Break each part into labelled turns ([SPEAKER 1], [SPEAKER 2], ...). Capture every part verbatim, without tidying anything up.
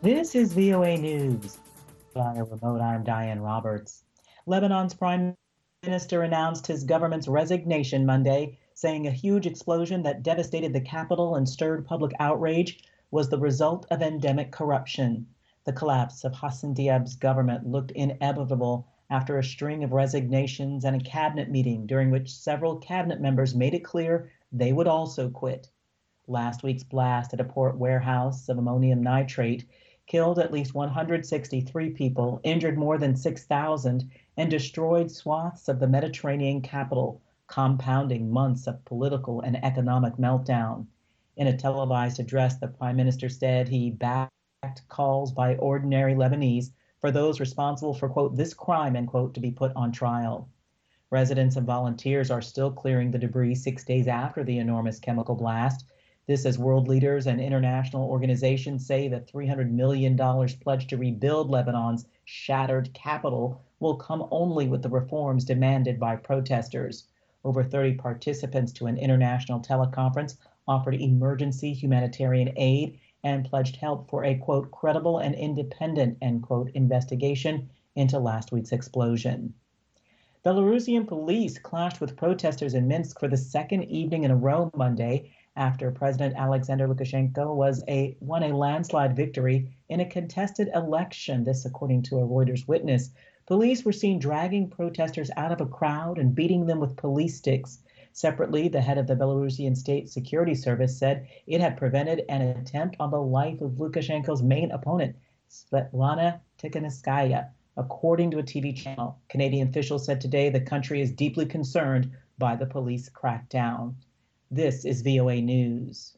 [SPEAKER 1] This is V O A News. Via remote, I'm Diane Roberts. Lebanon's prime minister announced his government's resignation Monday, saying a huge explosion that devastated the capital and stirred public outrage was the result of endemic corruption. The collapse of Hassan Diab's government looked inevitable after a string of resignations and a cabinet meeting during which several cabinet members made it clear they would also quit. Last week's blast at a port warehouse of ammonium nitrate killed at least one hundred sixty-three people, injured more than six thousand, and destroyed swaths of the Mediterranean capital, compounding months of political and economic meltdown. In a televised address, the prime minister said he backed calls by ordinary Lebanese for those responsible for, quote, this crime, end quote, to be put on trial. Residents and volunteers are still clearing the debris six days after the enormous chemical blast. This as world leaders and international organizations say the three hundred million dollars pledge to rebuild Lebanon's shattered capital will come only with the reforms demanded by protesters. Over thirty participants to an international teleconference offered emergency humanitarian aid and pledged help for a, quote, credible and independent, end quote, investigation into last week's explosion. Belarusian police clashed with protesters in Minsk for the second evening in a row Monday after President Alexander Lukashenko was a, won a landslide victory in a contested election, this according to a Reuters witness. Police were seen dragging protesters out of a crowd and beating them with police sticks. Separately, the head of the Belarusian State Security Service said it had prevented an attempt on the life of Lukashenko's main opponent, Svetlana Tikhanovskaya, according to a T V channel. Canadian officials said today the country is deeply concerned by the police crackdown. This is V O A News.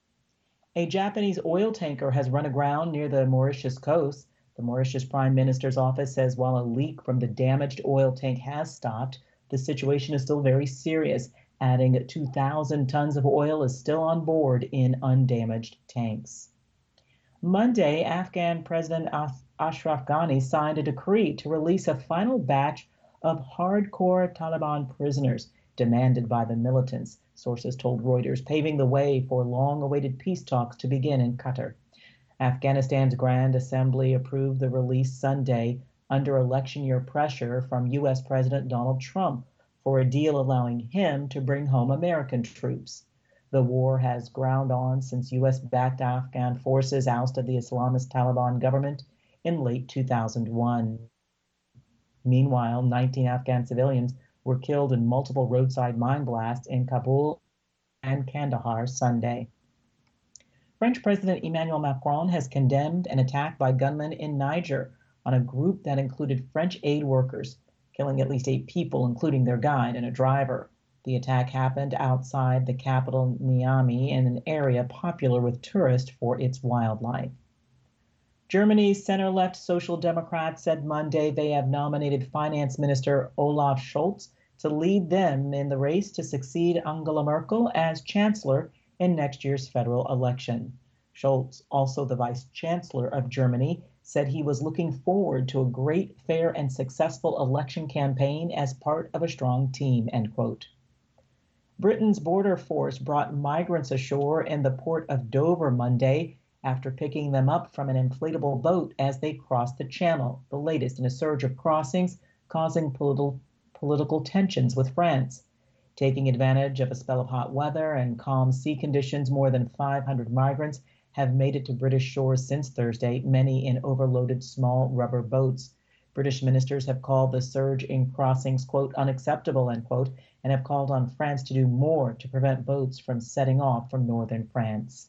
[SPEAKER 1] A Japanese oil tanker has run aground near the Mauritius coast. The Mauritius Prime Minister's office says while a leak from the damaged oil tank has stopped, the situation is still very serious, adding two thousand tons of oil is still on board in undamaged tanks. Monday, Afghan President Ashraf Ghani signed a decree to release a final batch of hardcore Taliban prisoners demanded by the militants, sources told Reuters, paving the way for long-awaited peace talks to begin in Qatar. Afghanistan's Grand Assembly approved the release Sunday under election year pressure from U S President Donald Trump for a deal allowing him to bring home American troops. The war has ground on since U S-backed Afghan forces ousted the Islamist Taliban government in late two thousand one. Meanwhile, nineteen Afghan civilians were killed in multiple roadside mine blasts in Kabul and Kandahar Sunday. French President Emmanuel Macron has condemned an attack by gunmen in Niger on a group that included French aid workers, killing at least eight people, including their guide and a driver. The attack happened outside the capital Niamey in an area popular with tourists for its wildlife. Germany's center-left Social Democrats said Monday they have nominated Finance Minister Olaf Scholz to lead them in the race to succeed Angela Merkel as chancellor in next year's federal election. Scholz, also the vice chancellor of Germany, said he was looking forward to a great, fair, and successful election campaign as part of a strong team, end quote. Britain's border force brought migrants ashore in the port of Dover Monday after picking them up from an inflatable boat as they crossed the channel, the latest in a surge of crossings causing political, political tensions with France. Taking advantage of a spell of hot weather and calm sea conditions, more than five hundred migrants have made it to British shores since Thursday, many in overloaded small rubber boats. British ministers have called the surge in crossings, quote, unacceptable, end quote, and have called on France to do more to prevent boats from setting off from northern France.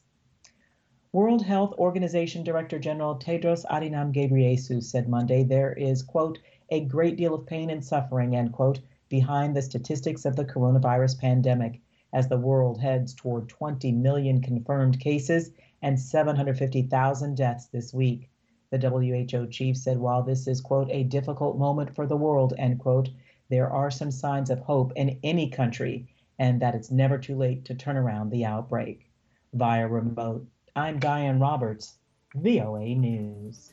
[SPEAKER 1] World Health Organization Director General Tedros Adhanom Ghebreyesus said Monday there is, quote, a great deal of pain and suffering, end quote, behind the statistics of the coronavirus pandemic as the world heads toward twenty million confirmed cases and seven hundred fifty thousand deaths this week. The W H O chief said while this is, quote, a difficult moment for the world, end quote, there are some signs of hope in any country and that it's never too late to turn around the outbreak. Via remote, I'm Diane Roberts, V O A News.